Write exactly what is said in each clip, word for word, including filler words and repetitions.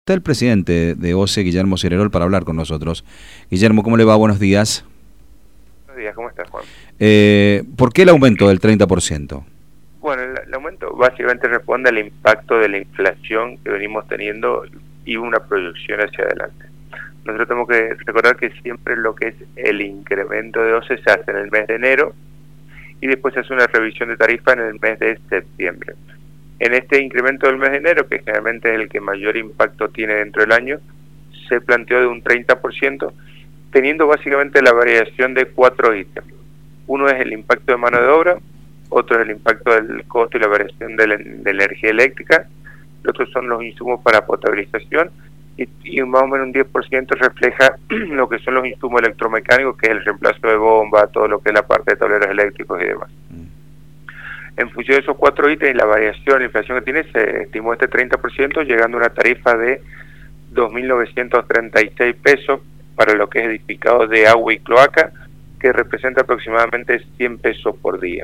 está el presidente de O C E, Guillermo Cererol, para hablar con nosotros. Guillermo, ¿cómo le va? Buenos días. Buenos días, ¿cómo estás, Juan? Eh, ¿Por qué el aumento del treinta por ciento? Bueno, el, el aumento básicamente responde al impacto de la inflación que venimos teniendo y una proyección hacia adelante. Nosotros tenemos que recordar que siempre lo que es el incremento de O C E se hace en el mes de enero y después se hace una revisión de tarifa en el mes de septiembre. En este incremento del mes de enero, que generalmente es el que mayor impacto tiene dentro del año, se planteó de un treinta por ciento, teniendo básicamente la variación de cuatro ítems. Uno es el impacto de mano de obra, otro es el impacto del costo y la variación de la, de la energía eléctrica, el otro son los insumos para potabilización, y, y más o menos un diez por ciento refleja lo que son los insumos electromecánicos, que es el reemplazo de bomba, todo lo que es la parte de tableros eléctricos y demás. En función de esos cuatro ítems y la variación, la inflación que tiene, se estimó este treinta por ciento, llegando a una tarifa de dos mil novecientos treinta y seis pesos para lo que es edificado de agua y cloaca, que representa aproximadamente cien pesos por día.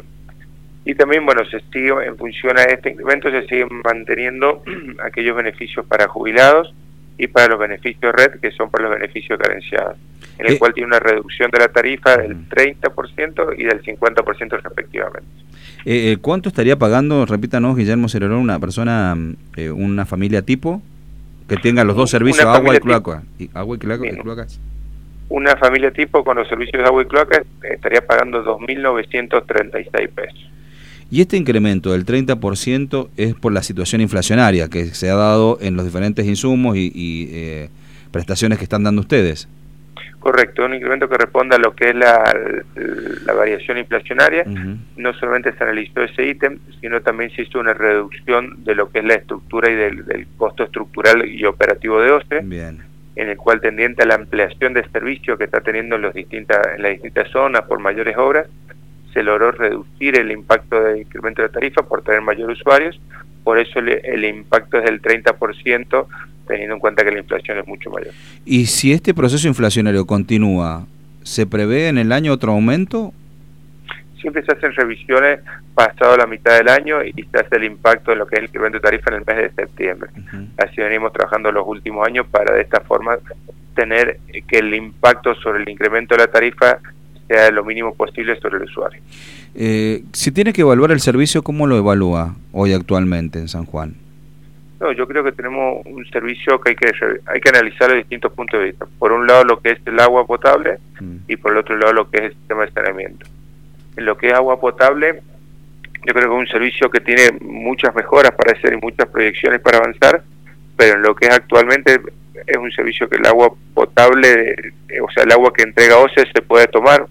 Y también, bueno, se sigue, en función a este incremento, se siguen manteniendo aquellos beneficios para jubilados y para los beneficios red, que son para los beneficios carenciados, en el eh, cual tiene una reducción de la tarifa del treinta por ciento y del cincuenta por ciento respectivamente. Eh, ¿Cuánto estaría pagando, repítanos, Guillermo Cererol, una persona, eh, una familia tipo, que tenga los dos servicios, agua y cloaca? ¿Y agua y cloaca, y cloacas? Una familia tipo con los servicios de agua y cloaca estaría pagando dos mil novecientos treinta y seis pesos. Y este incremento del treinta por ciento es por la situación inflacionaria que se ha dado en los diferentes insumos y, y eh, prestaciones que están dando ustedes. Correcto, un incremento que responde a lo que es la, la variación inflacionaria. Uh-huh. No solamente se analizó ese ítem, sino también se hizo una reducción de lo que es la estructura y del, del costo estructural y operativo de O C E. Bien. En el cual, tendiente a la ampliación de servicio que está teniendo en, los distintas, en las distintas zonas por mayores obras, se logró reducir el impacto del incremento de tarifa por tener mayores usuarios. Por eso el, el impacto es del treinta por ciento, teniendo en cuenta que la inflación es mucho mayor. ¿Y si este proceso inflacionario continúa, se prevé en el año otro aumento? Siempre se hacen revisiones pasado la mitad del año y se hace el impacto de lo que es el incremento de tarifa en el mes de septiembre. Uh-huh. Así venimos trabajando los últimos años para de esta forma tener que el impacto sobre el incremento de la tarifa sea lo mínimo posible sobre el usuario. Eh, si tiene que evaluar el servicio, ¿cómo lo evalúa hoy actualmente en San Juan? No, yo creo que tenemos un servicio que hay que hay que analizar de distintos puntos de vista. Por un lado lo que es el agua potable mm. y por el otro lado lo que es el sistema de saneamiento. En lo que es agua potable, yo creo que es un servicio que tiene muchas mejoras para hacer y muchas proyecciones para avanzar, pero en lo que es actualmente es un servicio que el agua potable, o sea, el agua que entrega O C E se puede tomar,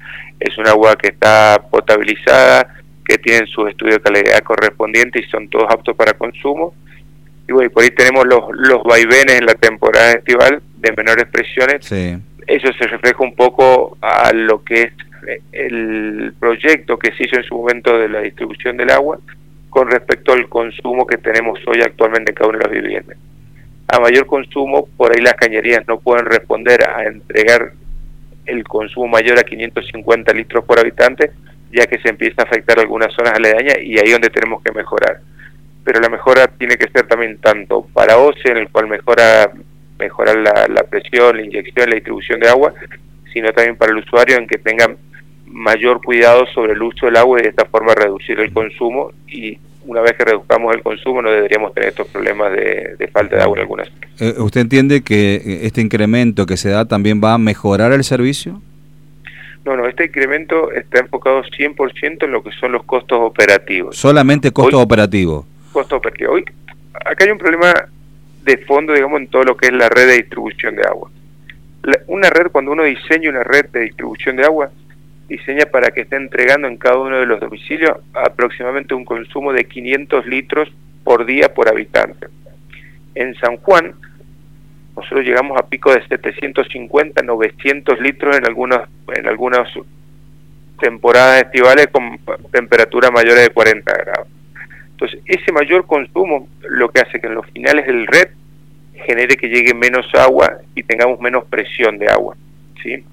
es un agua que está potabilizada, que tienen sus estudios de calidad correspondientes y son todos aptos para consumo. Y bueno, por ahí tenemos los, los vaivenes en la temporada estival de menores presiones. Sí. Eso se refleja un poco a lo que es el proyecto que se hizo en su momento de la distribución del agua con respecto al consumo que tenemos hoy actualmente en cada una de las viviendas. A mayor consumo, por ahí las cañerías no pueden responder a entregar el consumo mayor a quinientos cincuenta litros por habitante, ya que se empieza a afectar algunas zonas aledañas y ahí es donde tenemos que mejorar. Pero la mejora tiene que ser también tanto para O C E, en el cual mejora mejorar la, la presión, la inyección, la distribución de agua, sino también para el usuario en que tenga mayor cuidado sobre el uso del agua y de esta forma reducir el consumo, y una vez que reduzcamos el consumo no deberíamos tener estos problemas de, de falta de agua en algunas. Eh, ¿Usted entiende que este incremento que se da también va a mejorar el servicio? No, no, este incremento está enfocado cien por ciento en lo que son los costos operativos. ¿Solamente costos Hoy, operativos? Costos operativos. Hoy, acá hay un problema de fondo, digamos, en todo lo que es la red de distribución de agua. La, una red, cuando uno diseña una red de distribución de agua, diseña para que esté entregando en cada uno de los domicilios aproximadamente un consumo de quinientos litros por día por habitante. En San Juan, nosotros llegamos a pico de setecientos cincuenta, novecientos litros en algunas, en algunas temporadas estivales con temperaturas mayores de cuarenta grados. Entonces, ese mayor consumo lo que hace que en los finales del red genere que llegue menos agua y tengamos menos presión de agua, ¿sí?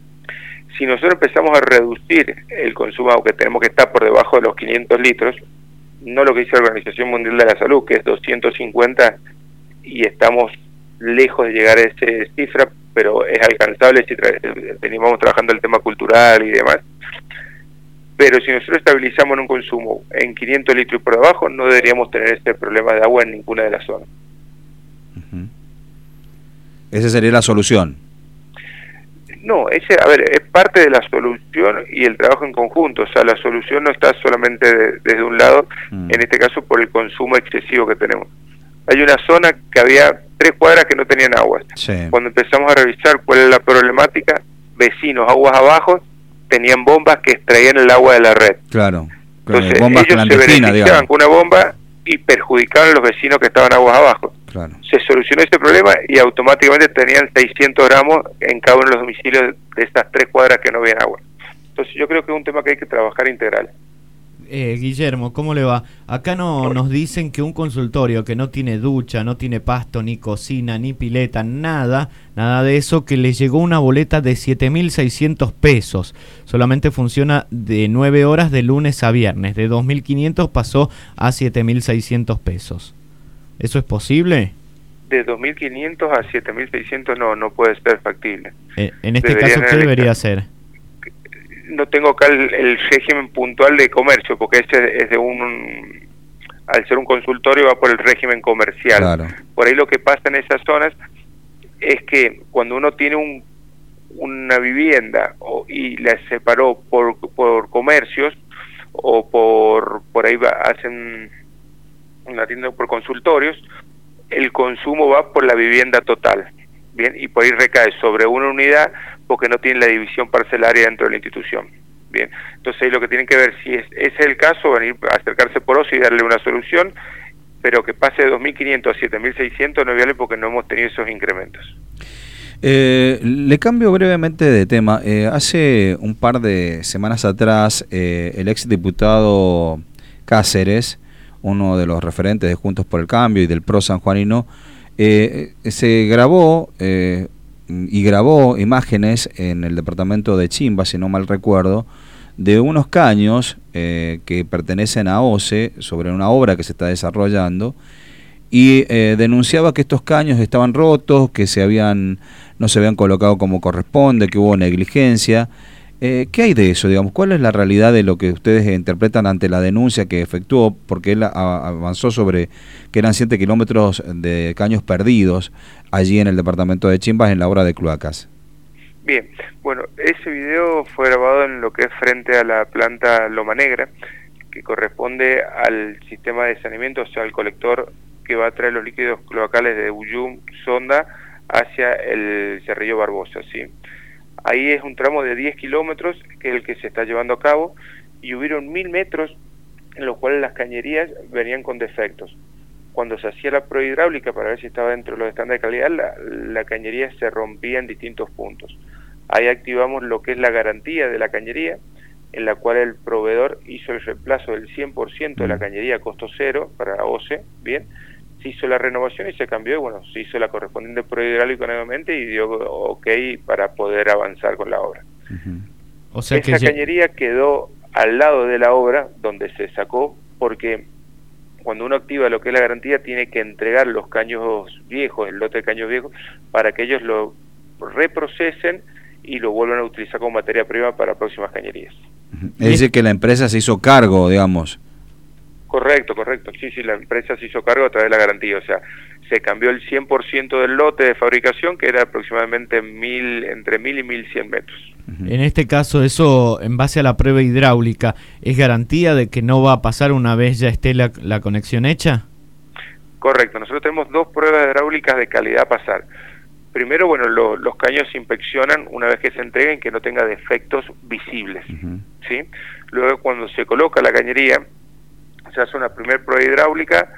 Si nosotros empezamos a reducir el consumo, aunque tenemos que estar por debajo de los quinientos litros, no lo que dice la Organización Mundial de la Salud, que es doscientos cincuenta, y estamos lejos de llegar a esa cifra, pero es alcanzable si tra- teníamos trabajando el tema cultural y demás. Pero si nosotros estabilizamos en un consumo en quinientos litros por debajo, no deberíamos tener este problema de agua en ninguna de las zonas. Uh-huh. Esa sería la solución. No, ese, a ver, es parte de la solución y el trabajo en conjunto. O sea, la solución no está solamente de, desde un lado, mm. en este caso por el consumo excesivo que tenemos. Hay una zona que había tres cuadras que no tenían agua. Sí. Cuando empezamos a revisar cuál es la problemática, vecinos aguas abajo tenían bombas que extraían el agua de la red. Claro. Entonces bombas ellos se beneficiaban digamos. con una bomba y perjudicaban a los vecinos que estaban aguas abajo. Claro. Se solucionó ese problema y automáticamente tenían seiscientos gramos en cada uno de los domicilios de estas tres cuadras que no habían agua. Entonces yo creo que es un tema que hay que trabajar integral. Eh, Guillermo, ¿cómo le va? Acá no nos dicen que un consultorio que no tiene ducha, no tiene pasto, ni cocina, ni pileta, nada, nada de eso, que le llegó una boleta de siete mil seiscientos pesos. Solamente funciona de nueve horas de lunes a viernes. De dos mil quinientos pasó a siete mil seiscientos pesos. ¿Eso es posible? De dos mil quinientos a siete mil seiscientos no, no puede ser factible. Eh, en este Deberían caso, ¿qué debería hacer? No tengo acá el, el régimen puntual de comercio, porque ese es de un, un... Al ser un consultorio va por el régimen comercial. Claro. Por ahí lo que pasa en esas zonas es que cuando uno tiene un, una vivienda o, y la separó por, por comercios o por, por ahí va, hacen una tienda por consultorios, el consumo va por la vivienda total, bien, y por ahí recae sobre una unidad porque no tiene la división parcelaria dentro de la institución, bien. Entonces ahí lo que tienen que ver, si es, ese es el caso, venir a acercarse por O S I y darle una solución, pero que pase de dos mil quinientos a siete mil seiscientos no es viable porque no hemos tenido esos incrementos. Eh, le cambio brevemente de tema. Eh, hace un par de semanas atrás, eh, el ex diputado Cáceres, uno de los referentes de Juntos por el Cambio y del Pro sanjuanino, eh, se grabó eh, y grabó imágenes en el departamento de Chimba, si no mal recuerdo, de unos caños eh, que pertenecen a O C E sobre una obra que se está desarrollando, y eh, denunciaba que estos caños estaban rotos, que se habían no se habían colocado como corresponde, que hubo negligencia. Eh, ¿Qué hay de eso, digamos? ¿Cuál es la realidad de lo que ustedes interpretan ante la denuncia que efectuó? Porque él a, avanzó sobre que eran siete kilómetros de caños perdidos allí en el departamento de Chimbas en la obra de cloacas. Bien, bueno, ese video fue grabado en lo que es frente a la planta Loma Negra, que corresponde al sistema de saneamiento, o sea, al colector que va a traer los líquidos cloacales de Uyum, Sonda, hacia el Cerrillo Barbosa, ¿sí? Ahí es un tramo de diez kilómetros, que es el que se está llevando a cabo, y hubieron mil metros en los cuales las cañerías venían con defectos. Cuando se hacía la prueba hidráulica para ver si estaba dentro de los estándares de calidad, la, la cañería se rompía en distintos puntos. Ahí activamos lo que es la garantía de la cañería, en la cual el proveedor hizo el reemplazo del cien por ciento de la cañería a costo cero para O C E, bien, se hizo la renovación y se cambió, y bueno, se hizo la correspondiente prueba hidráulica nuevamente y dio ok para poder avanzar con la obra. Uh-huh. O sea, esa que cañería quedó al lado de la obra donde se sacó, porque cuando uno activa lo que es la garantía tiene que entregar los caños viejos, el lote de caños viejos, para que ellos lo reprocesen y lo vuelvan a utilizar como materia prima para próximas cañerías. Uh-huh. Es decir, que la empresa se hizo cargo, digamos. Correcto, correcto. Sí, sí, la empresa se hizo cargo a través de la garantía. O sea, se cambió el cien por ciento del lote de fabricación, que era aproximadamente mil, entre mil y mil cien metros. En este caso, eso, en base a la prueba hidráulica, ¿es garantía de que no va a pasar una vez ya esté la, la conexión hecha? Correcto. Nosotros tenemos dos pruebas hidráulicas de calidad a pasar. Primero, bueno, lo, los caños se inspeccionan una vez que se entreguen, que no tenga defectos visibles, uh-huh. ¿sí? Luego, cuando se coloca la cañería, se hace una primera prueba hidráulica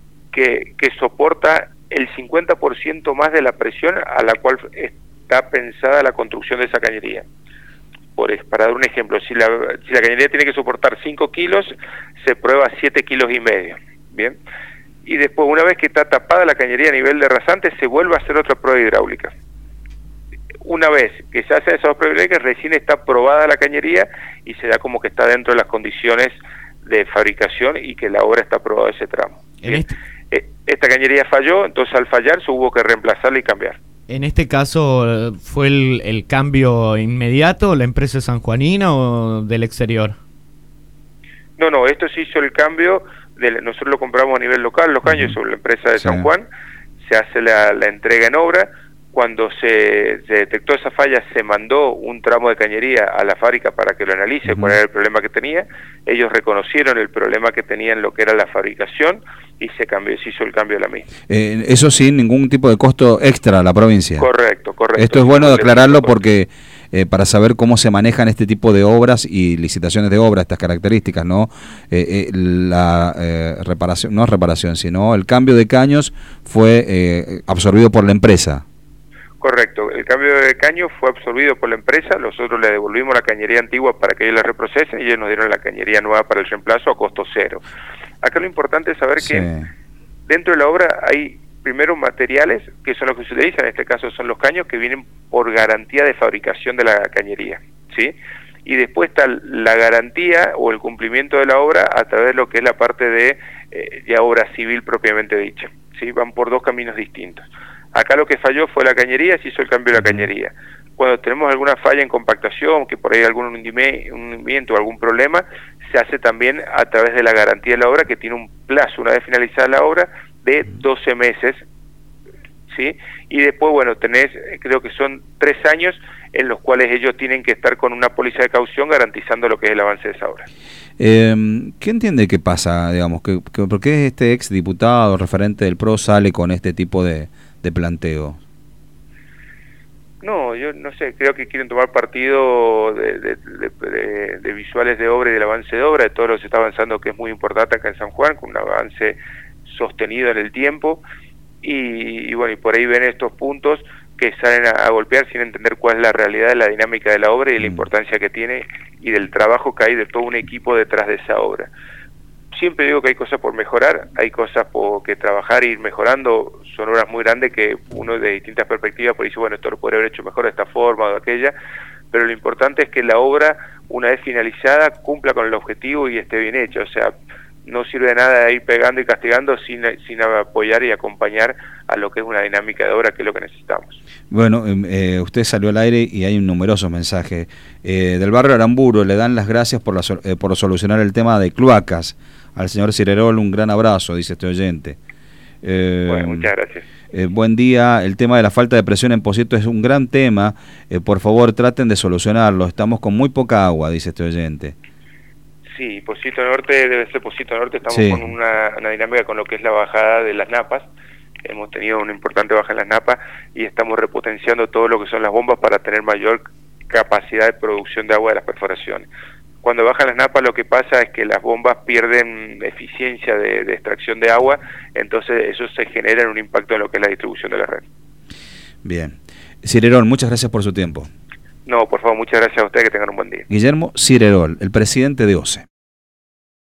que, que soporta el cincuenta por ciento más de la presión a la cual está pensada la construcción de esa cañería. Por, para dar un ejemplo, si la, si la cañería tiene que soportar cinco kilos, se prueba siete kilos y medio, ¿bien? Y después, una vez que está tapada la cañería a nivel de rasante, se vuelve a hacer otra prueba hidráulica. Una vez que se hacen esas dos pruebas hidráulicas, recién está probada la cañería y se da como que está dentro de las condiciones de fabricación y que la obra está aprobada ese tramo. ¿En este? eh, esta cañería falló, entonces al fallar se hubo que reemplazarla y cambiar. En este caso, ¿fue el, el cambio inmediato, la empresa sanjuanina o del exterior? No, no, esto se hizo el cambio, de, nosotros lo compramos a nivel local, los caños son la empresa de Sí. San Juan, se hace la, la entrega en obra, cuando se, se detectó esa falla se mandó un tramo de cañería a la fábrica para que lo analice, Uh-huh. cuál era el problema que tenía, ellos reconocieron el problema que tenían lo que era la fabricación y se cambió, se hizo el cambio de la misma. Eh, eso sin ningún tipo de costo extra a la provincia. Correcto, correcto. Esto es bueno de Ningún aclararlo tipo de porque eh, para saber cómo se manejan este tipo de obras y licitaciones de obras, estas características, ¿no? Eh, eh, la eh, reparación, no reparación, sino el cambio de caños fue eh, absorbido por la empresa. Correcto, el cambio de caño fue absorbido por la empresa, nosotros le devolvimos la cañería antigua para que ellos la reprocesen y ellos nos dieron la cañería nueva para el reemplazo a costo cero. Acá lo importante es saber Sí. que dentro de la obra hay primero materiales que son los que se utilizan, en este caso son los caños que vienen por garantía de fabricación de la cañería, ¿sí? Y después está la garantía o el cumplimiento de la obra a través de lo que es la parte de eh, ya obra civil propiamente dicha, ¿sí? Van por dos caminos distintos. Acá lo que falló fue la cañería, se hizo el cambio de la cañería. Cuando tenemos alguna falla en compactación, que por ahí hay algún hundimiento o algún problema, se hace también a través de la garantía de la obra, que tiene un plazo, una vez finalizada la obra, de doce meses, ¿sí? Y después, bueno, tenés, creo que son tres años en los cuales ellos tienen que estar con una póliza de caución garantizando lo que es el avance de esa obra. Eh, ¿Qué entiende que pasa, digamos? Que, que, ¿Por qué este ex diputado, referente del P R O, sale con este tipo de, de planteo? No, yo no sé, creo que quieren tomar partido de, de, de, de, de visuales de obra y del avance de obra, de todo lo que se está avanzando, que es muy importante acá en San Juan, con un avance sostenido en el tiempo, y, y bueno, y por ahí ven estos puntos que salen a, a golpear sin entender cuál es la realidad de la dinámica de la obra y de la importancia que tiene y del trabajo que hay de todo un equipo detrás de esa obra. Siempre digo que hay cosas por mejorar, hay cosas por que trabajar e ir mejorando, son obras muy grandes que uno de distintas perspectivas por dice, bueno, esto lo podría haber hecho mejor de esta forma o de aquella, pero lo importante es que la obra, una vez finalizada, cumpla con el objetivo y esté bien hecha, o sea, no sirve de nada ir pegando y castigando sin, sin apoyar y acompañar a lo que es una dinámica de obra, que es lo que necesitamos. Bueno, eh, usted salió al aire y hay un numeroso mensaje. Eh, del barrio Aramburo le dan las gracias por, la, eh, por solucionar el tema de cloacas. Al señor Cirerol un gran abrazo, dice este oyente. Eh, bueno, muchas gracias. Eh, buen día, el tema de la falta de presión en Pocito es un gran tema, eh, por favor traten de solucionarlo, estamos con muy poca agua, dice este oyente. Sí, Pocito Norte debe ser Pocito Norte, estamos Sí. con una, una dinámica con lo que es la bajada de las napas, hemos tenido una importante baja en las napas y estamos repotenciando todo lo que son las bombas para tener mayor capacidad de producción de agua de las perforaciones. Cuando bajan las napas lo que pasa es que las bombas pierden eficiencia de, de extracción de agua, entonces eso se genera en un impacto en lo que es la distribución de la red. Bien. Cirerol, muchas gracias por su tiempo. No, por favor, muchas gracias a ustedes, que tengan un buen día. Guillermo Cirerol, el presidente de O C E.